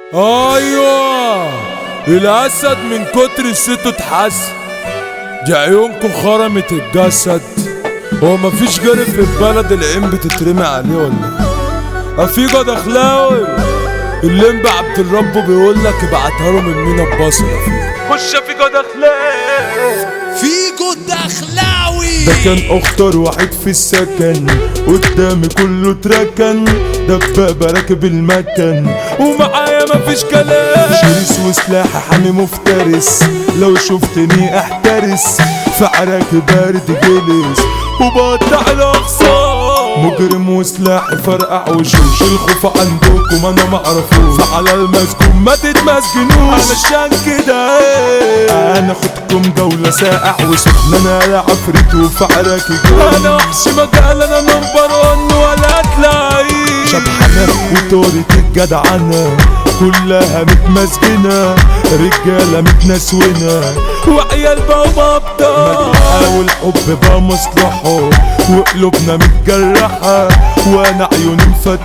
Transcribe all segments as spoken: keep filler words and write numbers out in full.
ايوه الاسد من كتر صيته اتحسن. دي عيونكم خرمت الجسد. هو مفيش جري في البلد العين بتترمي عليه ولا ايه؟ افيجا دخلاوي الليمب عبد الرب بيقولك ابعتها له من مينا ببصل. خش افيجا دخلاوي فيجو دخلاوي. ده كان اخطر واحد في السكن، قدامي كله اتركن، دبابة راكب المكن ومعايا مفيش كلام، شرس وسلاح حامي مفترس، لو شفتني احترس، في عراك بارد جلس وبقطع الاقصى، مجرم وسلاح فرقع وشوش، الخوف عندكم انا معرفوش، فعلى المسجون ما تتمسجنوش، علشان كده انا خدكم جولة ساقع وسخن، انا لا عفريت وفي عراكي جول، انا وحش مجال انا نمبر ون ولا تلاقي شبحنا وطورة الجدعنة كلها متمسجنة، رجالة متنسونة وعيال بقوا مبطل، حاول حب بقى مصلحه وقلوبنا متجرحة، وانا عيوني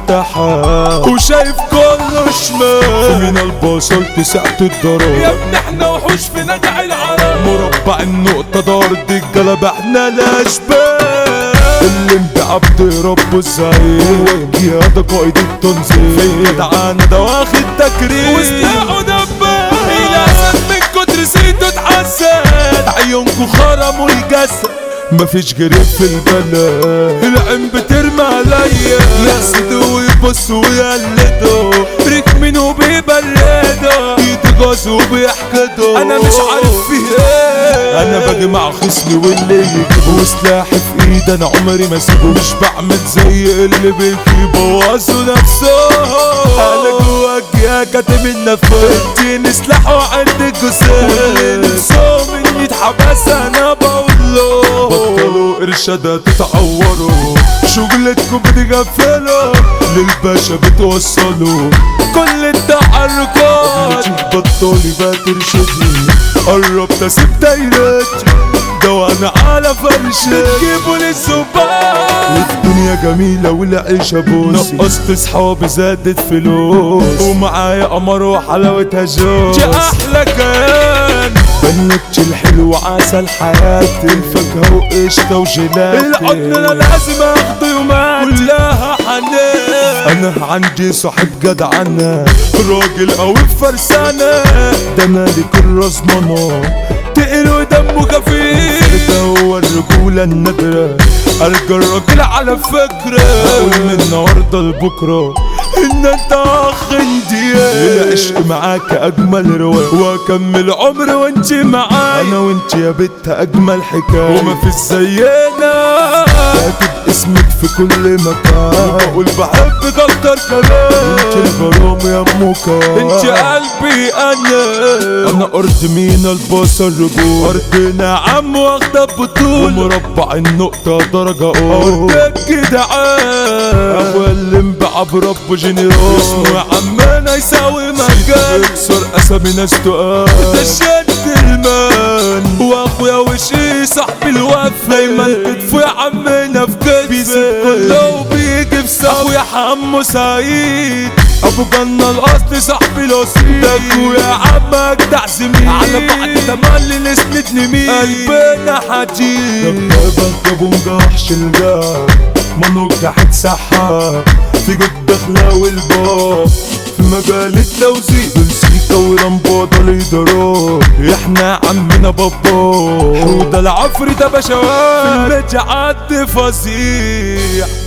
مفتحة وشايف كله شمال، من البصل تسعة الضرب، يا ابني احنا وحوش في نجع العرب، مربع النقطة دار دي الجلب احنا الاشبال، اللي عبد ربه الزعيم والقيادة قائد التنظيم، في جدعانة ده واخد تكريم وسلاحه دباب، الاسد من كتر صيته اتحسن، عيونكو خرموا الجسد، مفيش جريب في البلد، العين بترمى عليا يحسدوا ويبصوا ويقلدوا، ركمين وبيبردوا، يتجازوا وبيحكدوا، انا مش عارف فيه ايه، انا باجي مع خصمي واللي يجيبه سلاحي في ايدي، انا عمري ما اسيبه، مش بعمل زي اللي بيبوظوا نفسهم، انا جواك يا كاتم النفس، اديني سلاح وعندك جسد، واللي نفسهم اني اتحبس انا بقول له بطلوا ارشادات تتعوروا، شغلتكم بتغفلوا، للباشا بتوصلوا كل التحركات، بطلي بقى ترشدني، قربت اسيب دايرتي، ده وانا على فرشي، بتجيبوا للزبال، الدنيا جميلة والعيشة بوسي، نقصت صحابي زادت فلوس، ومعايا قمر وحلاوتها جوز، دي احلى كيان، بنكتش الحلو عسل حياتي، الفاكهة وقشطة وجيلاتي، العضن انا لازم اخده يوماتي، كلها حنان، انا عندي صاحب جدعنة، راجل قوي بفرسانة، ده انا ليك الرزمنة، تقيل ودمه خفيف، ده هو الرجولة النادرة، ألقى الراجل على فكرة، أقول من النهاردة لبكرة إن أنت أخ انديان، العشق معاك أجمل رواية، وأكمل عمري وأنت معايا، أنا وأنت يا بت أجمل حكاية، وما في زينا، كاتب اسمك في كل مكان، بقول بحبك أكتر كمان، أنت الغرام يا موكا، انت قلبي انا، أنا أرض مينا البصل رجول، أرضنا عم واخدة بطول، ومربع النقطة درجة أول، أرضك جدعان، أخويا اللي مبقى بربه جنرال، اسمه يا عمنا يساوي مجال، يكسر أسامي ناس تقال، ده شد المان، واخويا وشي صاحبي الوفا، دايما كتفه يا عمنا في كتفي، بيسيب كله وبيجي في سوا، اخويا حمو سعيد ابو جنة الاصل صاحبي الاصيل، ده اخويا عم اجدع زميل، على بعد تملي نسندني مين، قلبنا حديد، دبابة ابو مجحش الجاه، ما نجحت سحاب، في جد دخلة والباب، في مجال التوزيع بالسيكا ورمبوطة الإدارات، احنا عمنا بابا، وده العفري ده بشوات، في البيت عد فظيع.